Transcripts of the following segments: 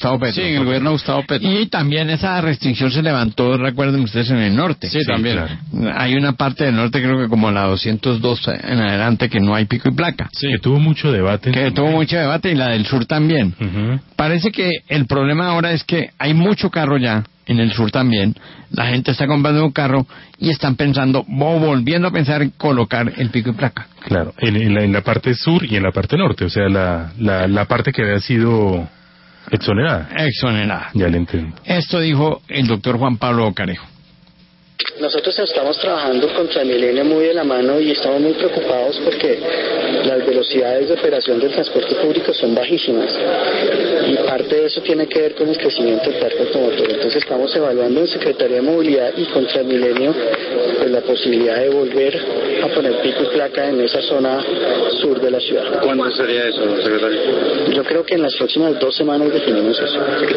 Gustavo Petro. Sí, en el gobierno de Gustavo Petro. Y también esa restricción se levantó, recuerden ustedes, en el norte. Sí, también. Claro. Hay una parte del norte, creo que como la 202 en adelante, que no hay pico y placa. Sí. Que tuvo mucho debate. Y la del sur también. Parece que el problema ahora es que hay mucho carro ya, en el sur también. La gente está comprando un carro y están pensando, volviendo a pensar en colocar el pico y placa. Claro, en la parte sur y en la parte norte, o sea, la parte que había sido exonerada. Ya le entiendo. Esto dijo el doctor Juan Pablo Carejo. Nosotros estamos trabajando con Transmilenio muy de la mano y estamos muy preocupados porque las velocidades de operación del transporte público son bajísimas y parte de eso tiene que ver con el crecimiento del parque automotor. Entonces estamos evaluando en Secretaría de Movilidad y con Transmilenio pues, la posibilidad de volver a poner pico y placa en esa zona sur de la ciudad. ¿Cuándo sería eso, secretario? Yo creo que en las próximas 2 semanas definimos eso.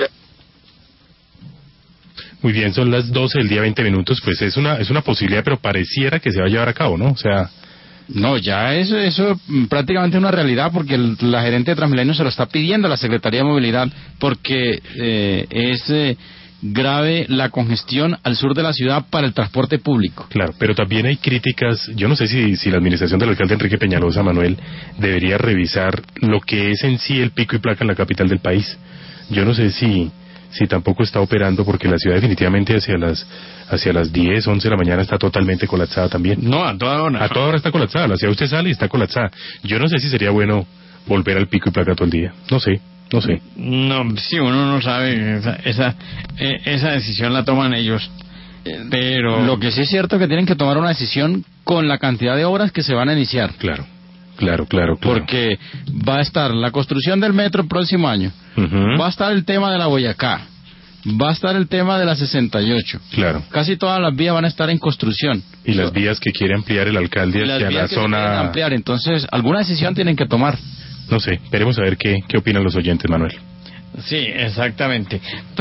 Muy bien, son las 12 del día 20 minutos, pues es una posibilidad, pero pareciera que se va a llevar a cabo, ¿no? O sea... No, ya eso prácticamente una realidad porque la gerente de Transmilenio se lo está pidiendo a la Secretaría de Movilidad porque es grave la congestión al sur de la ciudad para el transporte público. Claro, pero también hay críticas, yo no sé si la administración del alcalde Enrique Peñalosa, Manuel, debería revisar lo que es en sí el pico y placa en la capital del país. Yo no sé si tampoco está operando porque la ciudad definitivamente hacia las 10, 11 de la mañana está totalmente colapsada también. No, a toda hora. A toda hora está colapsada, la ciudad usted sale y está colapsada. Yo no sé si sería bueno volver al pico y placa todo el día. No sé. No, sí, uno no sabe, esa decisión la toman ellos. Pero lo que sí es cierto es que tienen que tomar una decisión con la cantidad de obras que se van a iniciar. Claro. Porque va a estar la construcción del metro el próximo año, va a estar el tema de la Boyacá, va a estar el tema de la 68. Claro. Casi todas las vías van a estar en construcción. Y las vías que quiere ampliar el alcalde hacia la zona... ampliar, entonces, alguna decisión tienen que tomar. No sé, veremos a ver qué opinan los oyentes, Manuel. Sí, exactamente.